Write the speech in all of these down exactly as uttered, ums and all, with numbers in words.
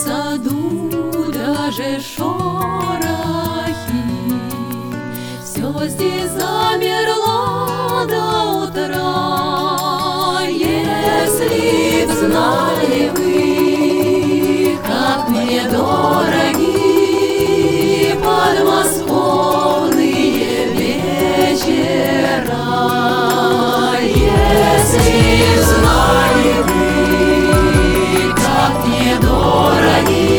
саду даже шорохи, все здесь замерло до утра. Если б знали вы, как мне дороги подмосковные вечера, если б знали вы, как мне дороги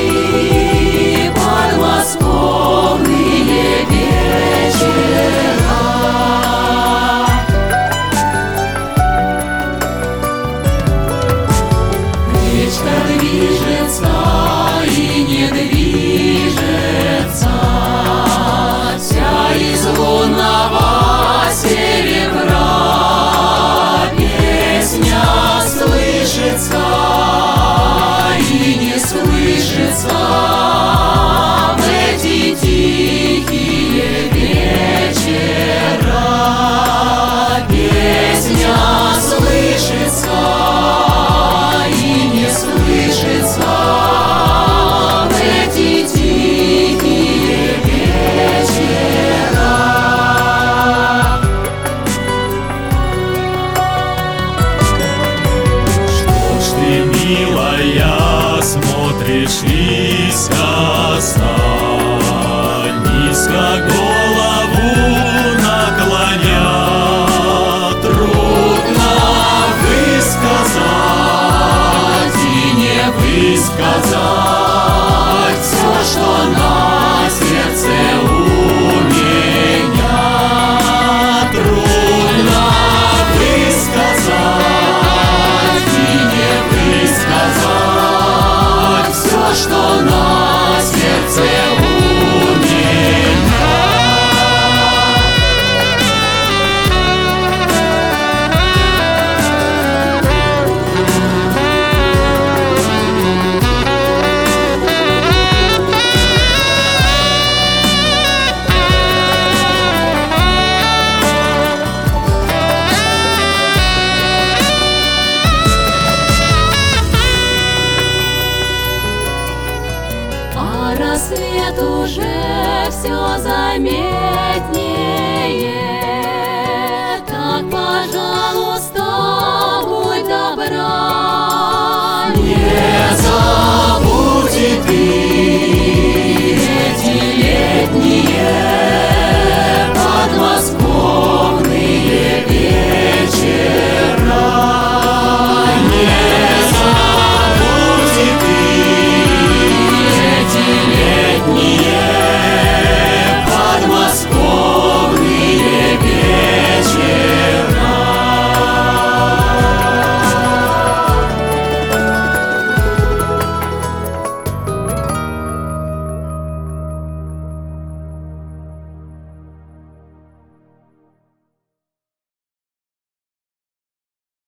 подмосковные вечера. Речка движется и не движется, вся из лунного серебра. Песня слышится и не слышится в эти тихие вечера. Песня слышится и не слышится в эти тихие вечера. Что ж ты, милая, смотришь низко, стань низко голову наклоня. Трудно высказать и не высказать все, что на сердце у меня. Трудно высказать и не высказать все, что на сердце у меня. А рассвет уже все заметил.